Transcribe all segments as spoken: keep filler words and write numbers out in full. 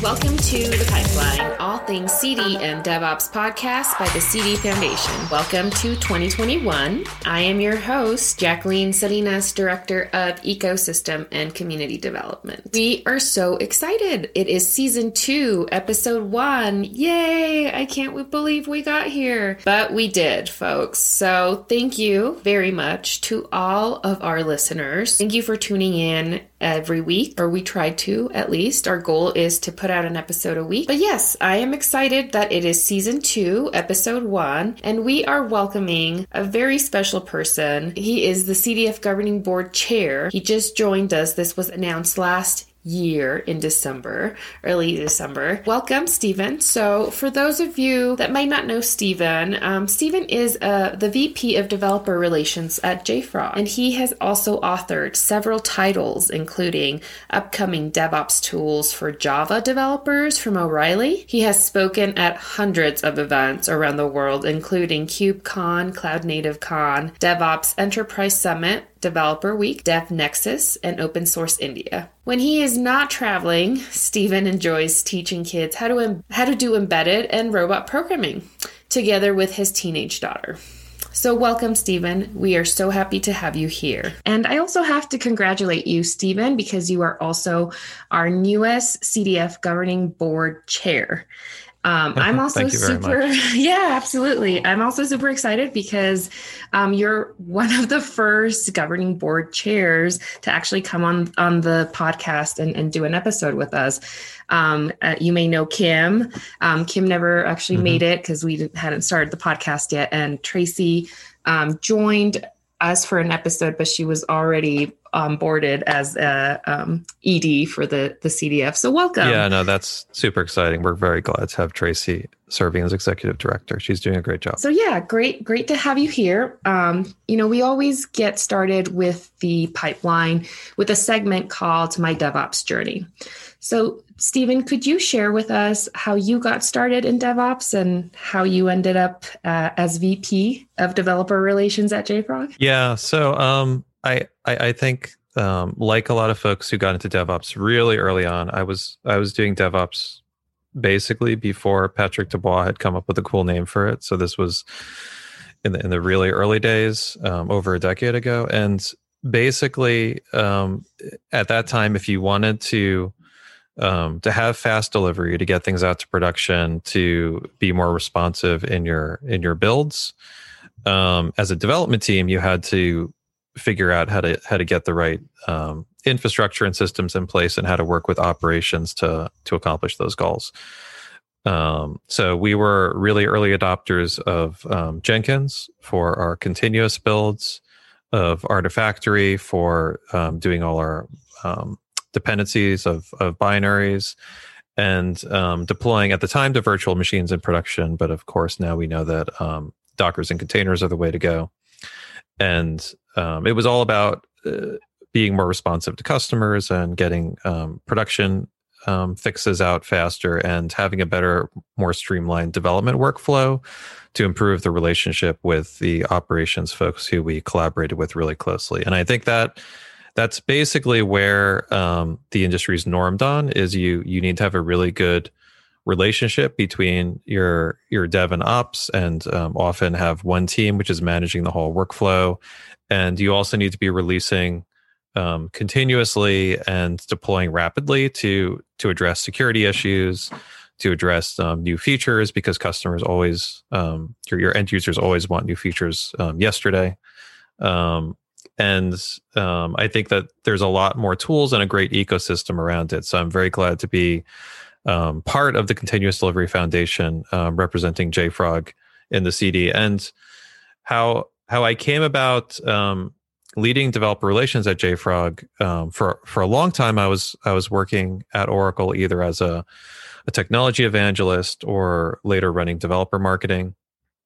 Welcome to The Pipeline, all things C D and DevOps podcast by the C D Foundation. Welcome to twenty twenty-one. I am your host, Jacqueline Salinas, Director of Ecosystem and Community Development. We are so excited. It is season two, episode one. Yay! I can't believe we got here. But we did, folks. So thank you very much to all of our listeners. Thank you for tuning in every week, or we try to at least. Our goal is to put out an episode a week. But yes, I am excited that it is season two, episode one, and we are welcoming a very special person. He is the C D F Governing Board Chair. He just joined us. This was announced last year in December, early December. Welcome, Stephen. So for those of you that might not know Stephen, um, Stephen is uh, the V P of Developer Relations at JFrog, and he has also authored several titles, including upcoming DevOps tools for Java developers from O'Reilly. He has spoken at hundreds of events around the world, including KubeCon, Cloud Native Con, DevOps Enterprise Summit, Developer Week, DevNexus, and Open Source India. When he is not traveling, Stephen enjoys teaching kids how to em- how to do embedded and robot programming together with his teenage daughter. So welcome, Stephen. We are so happy to have you here. And I also have to congratulate you, Stephen, because you are also our newest C D F Governing Board Chair. Um, I'm also super, yeah, absolutely. I'm also super excited because um, you're one of the first governing board chairs to actually come on, on the podcast and, and do an episode with us. Um, uh, you may know Kim. Um, Kim never actually mm-hmm. made it because we didn't, hadn't started the podcast yet. And Tracy um, joined us for an episode, but she was already onboarded as a um, E D for the, the C D F. So welcome. Yeah, no, that's super exciting. We're very glad to have Tracy serving as executive director. She's doing a great job. So yeah, great, great to have you here. Um, you know, we always get started with the pipeline with a segment called My DevOps Journey. So Stephen, could you share with us how you got started in DevOps and how you ended up uh, as V P of Developer Relations at JFrog? Yeah, so um, I, I I think um, like a lot of folks who got into DevOps really early on, I was I was doing DevOps basically before Patrick Dubois had come up with a cool name for it. So this was in the in the really early days, um, over a decade ago, and basically um, at that time, if you wanted to Um, to have fast delivery, to get things out to production, to be more responsive in your in your builds, um, as a development team, you had to figure out how to how to get the right um, infrastructure and systems in place, and how to work with operations to to accomplish those goals. Um, so we were really early adopters of um, Jenkins for our continuous builds, of Artifactory for um, doing all our um, dependencies of, of binaries, and um, deploying at the time to virtual machines in production. But of course, now we know that um, Dockers and containers are the way to go. And um, it was all about uh, being more responsive to customers and getting um, production um, fixes out faster, and having a better, more streamlined development workflow to improve the relationship with the operations folks who we collaborated with really closely. And I think that that's basically where um, the industry's normed on, is you you need to have a really good relationship between your your dev and ops, and um, often have one team which is managing the whole workflow. And you also need to be releasing um, continuously and deploying rapidly to to address security issues, to address um, new features, because customers always, um, your, your end users always want new features um, yesterday. Um, And um, I think that there's a lot more tools and a great ecosystem around it. So I'm very glad to be um, part of the Continuous Delivery Foundation, um, representing JFrog in the C D. And how how I came about um, leading developer relations at JFrog, um, for for a long time, I was I was working at Oracle either as a, a technology evangelist or later running developer marketing.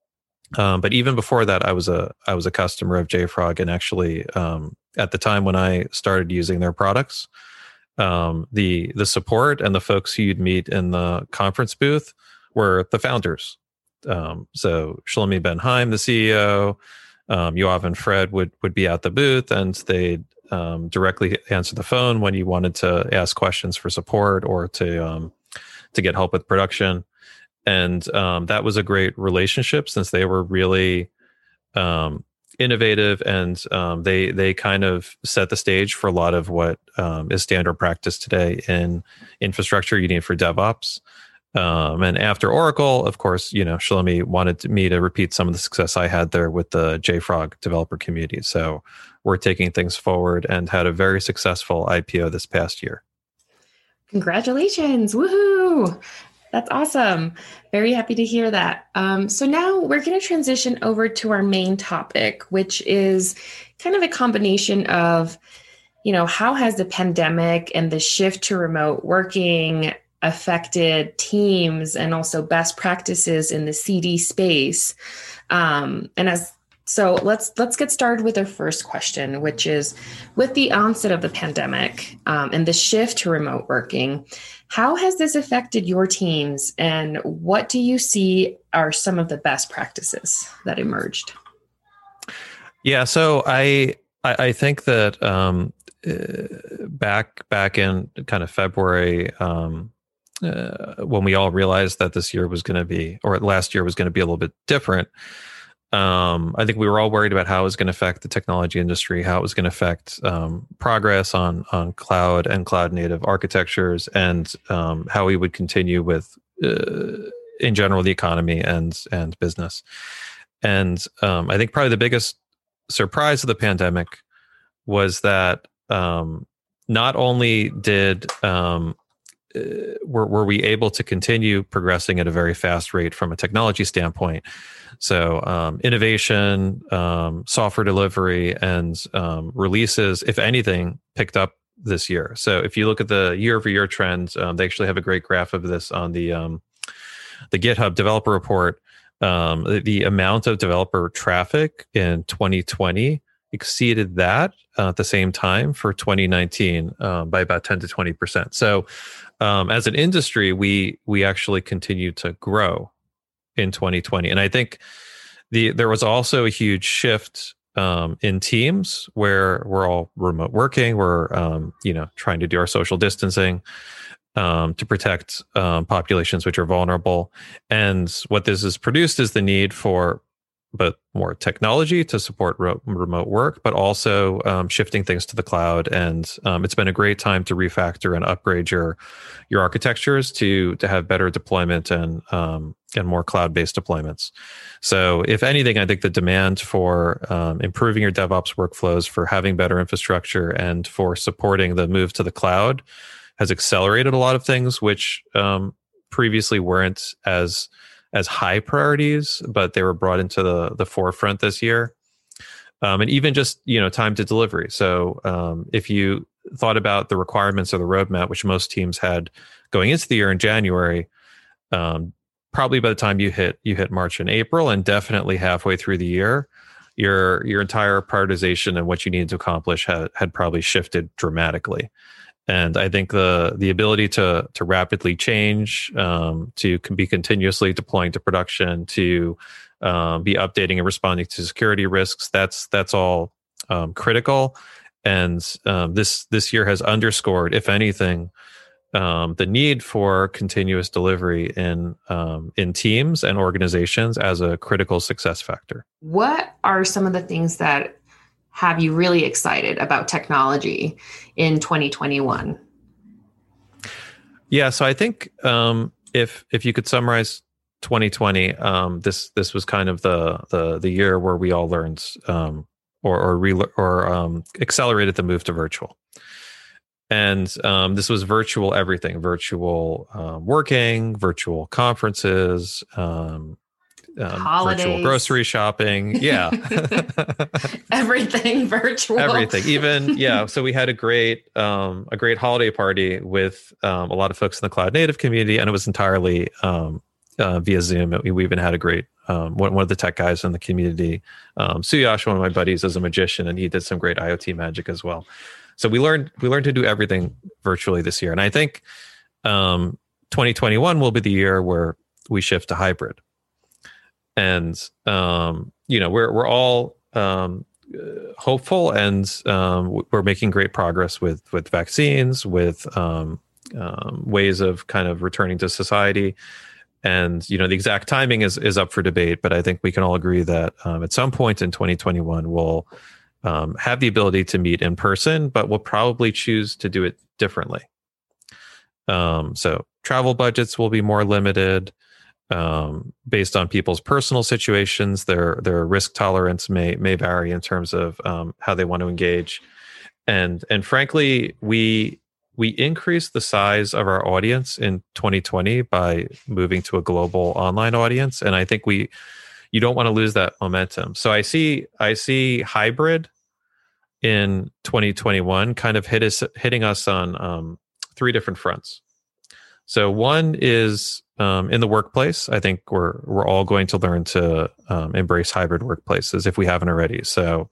Um, but even before that, I was a I was a customer of JFrog, and actually, um, at the time when I started using their products, um, the the support and the folks who you'd meet in the conference booth were the founders. Um, so Shlomi Ben Haim, the C E O, um, Yoav and Fred would would be at the booth, and they'd um, directly answer the phone when you wanted to ask questions for support or to um, to get help with production. And um, that was a great relationship since they were really um, innovative, and um, they they kind of set the stage for a lot of what um, is standard practice today in infrastructure you need for DevOps. Um, and after Oracle, of course, you know, Shlomi wanted to, me to repeat some of the success I had there with the JFrog developer community. So we're taking things forward and had a very successful I P O this past year. Congratulations. Woohoo. That's awesome. Very happy to hear that. Um, so now we're going to transition over to our main topic, which is kind of a combination of, you know, how has the pandemic and the shift to remote working affected teams and also best practices in the C D space. Um, and as so let's let's get started with our first question, which is, with the onset of the pandemic um, and the shift to remote working, how has this affected your teams, and what do you see are some of the best practices that emerged? Yeah, so I I, I think that um, uh, back back in kind of February, um, uh, when we all realized that this year was going to be, or last year was going to be a little bit different, um, I think we were all worried about how it was going to affect the technology industry, how it was going to affect um, progress on on cloud and cloud native architectures, and um, how we would continue with, uh, in general, the economy and and business. And um, I think probably the biggest surprise of the pandemic was that um, not only did um, uh, were, were we able to continue progressing at a very fast rate from a technology standpoint. So um, innovation, um, software delivery, and um, releases, if anything, picked up this year. So if you look at the year-over-year trends, um, they actually have a great graph of this on the um, the GitHub developer report. Um, the, the amount of developer traffic in twenty twenty exceeded that uh, at the same time for twenty nineteen um, by about ten to twenty percent. So um, as an industry, we we actually continue to grow in twenty twenty. And I think the there was also a huge shift um, in teams where we're all remote working. We're um, you know trying to do our social distancing um, to protect um, populations which are vulnerable. And what this has produced is the need for but more technology to support ro- remote work, but also um, shifting things to the cloud. And um, it's been a great time to refactor and upgrade your your architectures to to have better deployment and um, and more cloud-based deployments. So if anything, I think the demand for um, improving your DevOps workflows, for having better infrastructure, and for supporting the move to the cloud has accelerated a lot of things which um, previously weren't as as high priorities, but they were brought into the the forefront this year. Um, and even just, you know, time to delivery. So um, if you thought about the requirements of the roadmap, which most teams had going into the year in January, um, probably by the time you hit you hit March and April, and definitely halfway through the year, your your entire prioritization and what you needed to accomplish had had probably shifted dramatically. And I think the the ability to to rapidly change, um, to be continuously deploying to production, to um, be updating and responding to security risks, that's that's all um, critical. And um, this this year has underscored, if anything, um, the need for continuous delivery in um, in teams and organizations as a critical success factor. What are some of the things that have you really excited about technology in twenty twenty-one? Yeah, so I think um, if if you could summarize twenty twenty, um, this this was kind of the the the year where we all learned um, or or re- or um, accelerated the move to virtual. And um, this was virtual everything: virtual um, working, virtual conferences, um, Um, virtual grocery shopping. Yeah. Everything virtual. Everything. Even, yeah. So we had a great, um, a great holiday party with um, a lot of folks in the cloud native community, and it was entirely um, uh, via Zoom. We, we even had a great, um, one, one of the tech guys in the community, um, Suyash, one of my buddies, is a magician, and he did some great IoT magic as well. So we learned, we learned to do everything virtually this year. And I think um, twenty twenty-one will be the year where we shift to hybrid. And um, you know, we're we're all um, hopeful, and um, we're making great progress with with vaccines, with um, um, ways of kind of returning to society. And, you know, the exact timing is is up for debate, but I think we can all agree that um, at some point in twenty twenty-one, we'll um, have the ability to meet in person, but we'll probably choose to do it differently. Um, so travel budgets will be more limited um, based on people's personal situations. Their their risk tolerance may may vary in terms of um, how they want to engage. And and frankly, we we increased the size of our audience in twenty twenty by moving to a global online audience, and I think we you don't want to lose that momentum. So I see I see hybrid in twenty twenty-one kind of hit us hitting us on um, three different fronts. So one is um, in the workplace. I think we're we're all going to learn to um, embrace hybrid workplaces if we haven't already. So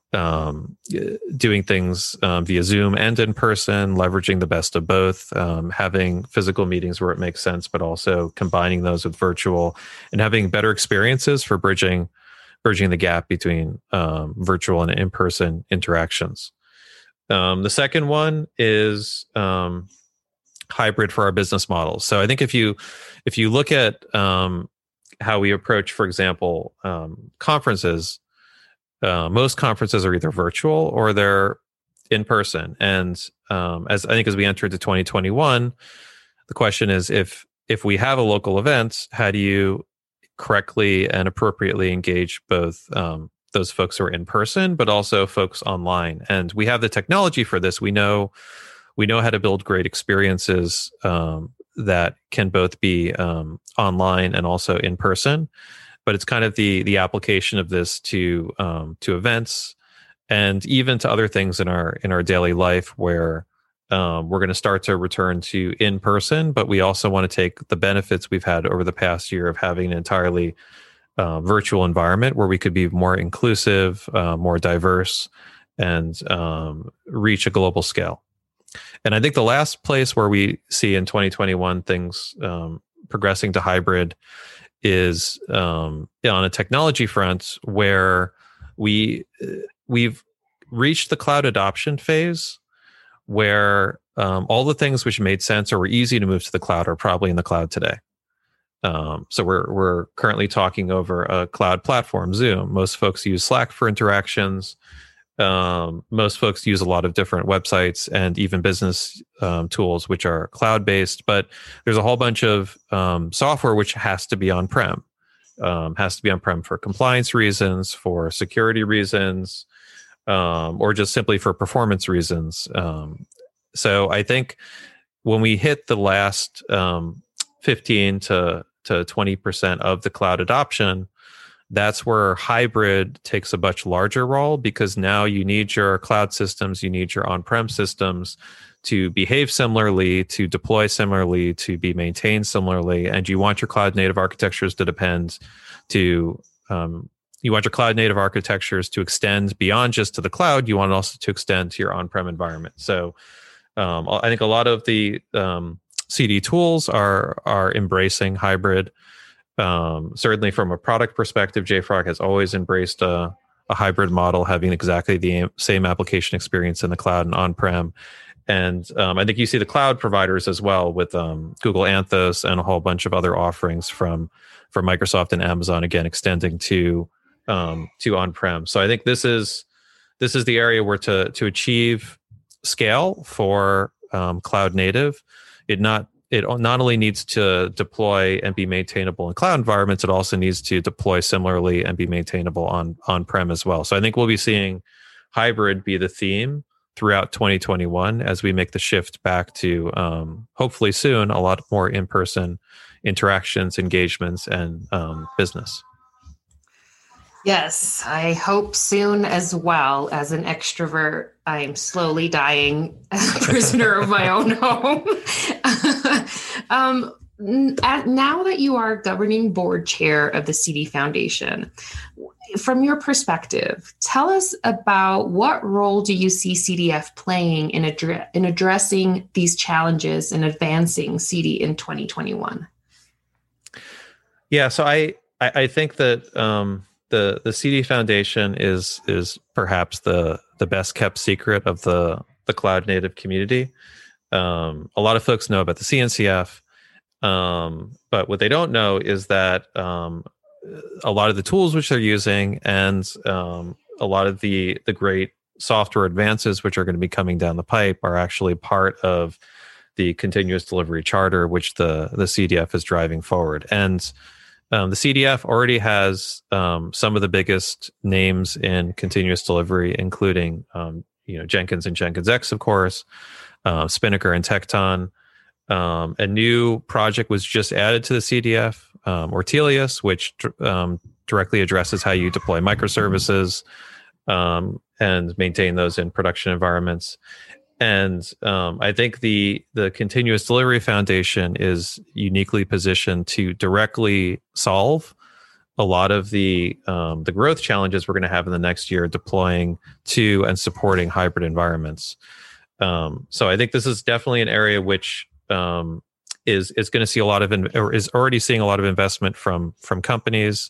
um, doing things um, via Zoom and in person, leveraging the best of both, um, having physical meetings where it makes sense, but also combining those with virtual and having better experiences for bridging bridging the gap between um, virtual and in-person interactions. Um, the second one is um, hybrid for our business models. So I think if you if you look at um, how we approach, for example, um, conferences, uh, most conferences are either virtual or they're in person. And um, as I think as we enter into twenty twenty-one, the question is if if we have a local event, how do you correctly and appropriately engage both um, those folks who are in person, but also folks online? And we have the technology for this. We know we know how to build great experiences um, that can both be um, online and also in person. But it's kind of the the application of this to um, to events and even to other things in our in our daily life where um, we're going to start to return to in person, but we also want to take the benefits we've had over the past year of having an entirely uh, virtual environment where we could be more inclusive, uh, more diverse, and um, reach a global scale. And I think the last place where we see in twenty twenty-one things um, progressing to hybrid is um, on a technology front where we we've reached the cloud adoption phase where um, all the things which made sense or were easy to move to the cloud are probably in the cloud today. Um, so we're we're currently talking over a cloud platform, Zoom. Most folks use Slack for interactions. Um, most folks use a lot of different websites and even business um, tools, which are cloud-based. But there's a whole bunch of um, software which has to be on-prem. Um, has to be on-prem for compliance reasons, for security reasons, um, or just simply for performance reasons. Um, so I think when we hit the last um, fifteen to twenty percent of the cloud adoption, that's where hybrid takes a much larger role, because now you need your cloud systems, you need your on-prem systems to behave similarly, to deploy similarly, to be maintained similarly, and you want your cloud native architectures to depend to um, you want your cloud native architectures to extend beyond just to the cloud. You want it also to extend to your on-prem environment. So um, I think a lot of the um, C D tools are are embracing hybrid. Um, certainly from a product perspective, JFrog has always embraced a, a hybrid model, having exactly the same application experience in the cloud and on-prem. And um, I think you see the cloud providers as well with um, Google Anthos and a whole bunch of other offerings from, from Microsoft and Amazon, again, extending to um, to on-prem. So I think this is this is the area where to to achieve scale for um, cloud native, it not It not only needs to deploy and be maintainable in cloud environments, it also needs to deploy similarly and be maintainable on on-prem as well. So I think we'll be seeing hybrid be the theme throughout twenty twenty-one as we make the shift back to um, hopefully soon a lot more in-person interactions, engagements, and um, business. Yes, I hope soon as well. As an extrovert, I am slowly dying as a prisoner of my own home. um, at, now that you are governing board chair of the C D Foundation, from your perspective, tell us about what role do you see C D F playing in, addre- in addressing these challenges and advancing C D in twenty twenty-one? Yeah, so I, I, I think that... Um, The the C D Foundation is is perhaps the the best kept secret of the the cloud native community. Um, a lot of folks know about the C N C F, um, but what they don't know is that um, a lot of the tools which they're using and um, a lot of the the great software advances which are going to be coming down the pipe are actually part of the continuous delivery charter, which the the C D F is driving forward. And um, the C D F already has um, some of the biggest names in continuous delivery, including um, you know Jenkins and Jenkins X, of course. Uh, Spinnaker and Tekton. Um, a new project was just added to the C D F, um, Ortelius, which um, directly addresses how you deploy microservices um, and maintain those in production environments. And um, I think the the Continuous Delivery Foundation is uniquely positioned to directly solve a lot of the um, the growth challenges we're going to have in the next year deploying to and supporting hybrid environments. Um, so I think this is definitely an area which um, is is going to see a lot of in, or is already seeing a lot of investment from from companies.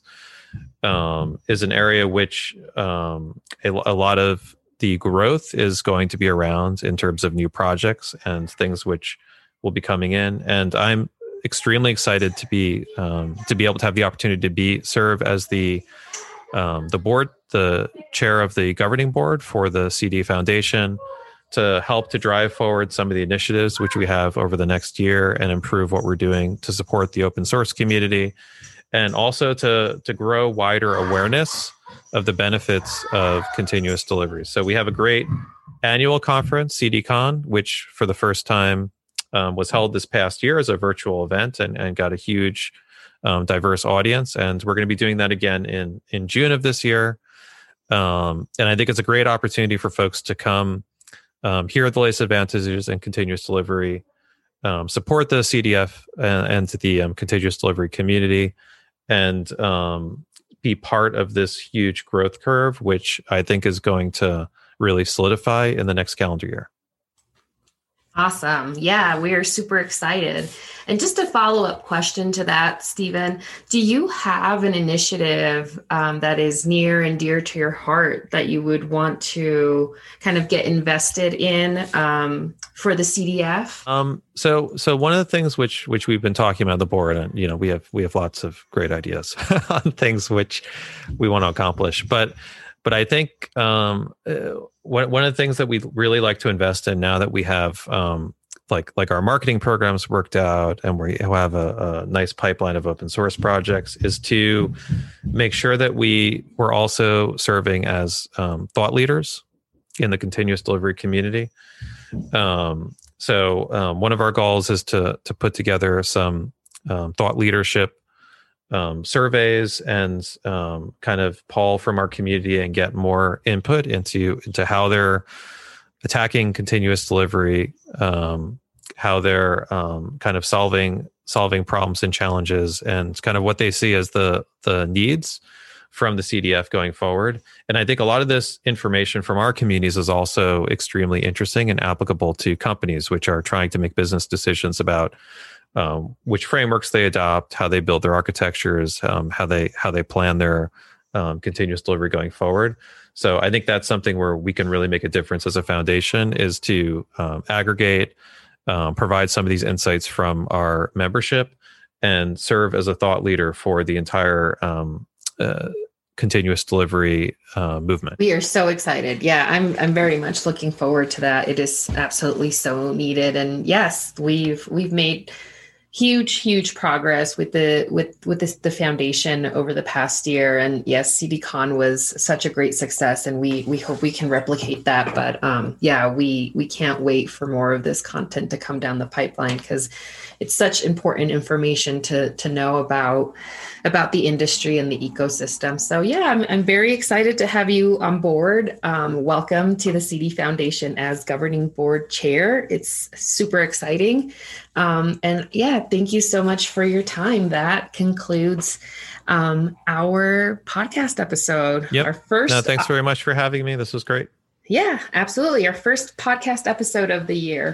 Um, is an area which um, a, a lot of the growth is going to be around in terms of new projects and things which will be coming in. And I'm extremely excited to be um, to be able to have the opportunity to be serve as the um, the board, the chair of the governing board for the C D Foundation, to help to drive forward some of the initiatives which we have over the next year and improve what we're doing to support the open source community, and also to to grow wider awareness of the benefits of continuous delivery. So we have a great annual conference, CDCon, which for the first time um, was held this past year as a virtual event and, and got a huge um, diverse audience. And we're going to be doing that again in, in June of this year. Um, and I think it's a great opportunity for folks to come Um, here are the latest advantages in continuous delivery, um, support the C D F and, and the um, continuous delivery community, and um, be part of this huge growth curve, which I think is going to really solidify in the next calendar year. Awesome. Yeah, we are super excited. And just a follow-up question to that, Stephen, do you have an initiative um, that is near and dear to your heart that you would want to kind of get invested in um, for the C D F? Um, so, so one of the things which which we've been talking about on the board, and you know, we have we have lots of great ideas on things which we want to accomplish, but. But I think um, uh, one one of the things that we really like to invest in now that we have um, like like our marketing programs worked out and we have a, a nice pipeline of open source projects is to make sure that we we're also serving as um, thought leaders in the continuous delivery community. Um, so um, one of our goals is to to put together some um, thought leadership Um, surveys and um, kind of poll from our community and get more input into into how they're attacking continuous delivery, um, how they're um, kind of solving solving problems and challenges, and kind of what they see as the the needs from the C D F going forward. And I think a lot of this information from our communities is also extremely interesting and applicable to companies which are trying to make business decisions about Um, which frameworks they adopt, how they build their architectures, um, how they how they plan their um, continuous delivery going forward. So I think that's something where we can really make a difference as a foundation, is to um, aggregate, um, provide some of these insights from our membership, and serve as a thought leader for the entire um, uh, continuous delivery uh, movement. We are so excited. Yeah, I'm I'm very much looking forward to that. It is absolutely so needed. And yes, we've we've made huge, huge progress with the with with this, the foundation over the past year. And yes, CDCon was such a great success, and we we hope we can replicate that. But um, yeah, we we can't wait for more of this content to come down the pipeline, because it's such important information to to know about about the industry and the ecosystem. So yeah, I'm I'm very excited to have you on board. Um, welcome to the C D Foundation as governing board chair. It's super exciting. Um, and yeah, thank you so much for your time. That concludes um, our podcast episode. Yep. Our first. No, thanks very much for having me. This was great. Yeah, absolutely. Our first podcast episode of the year.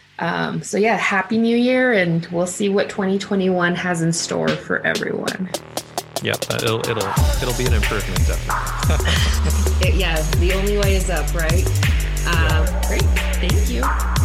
Um, so yeah, happy new year, and we'll see what twenty twenty-one has in store for everyone. Yeah, it'll it'll it'll be an improvement, definitely. it, yeah, the only way is up, right? Um, yeah. Great. Thank you.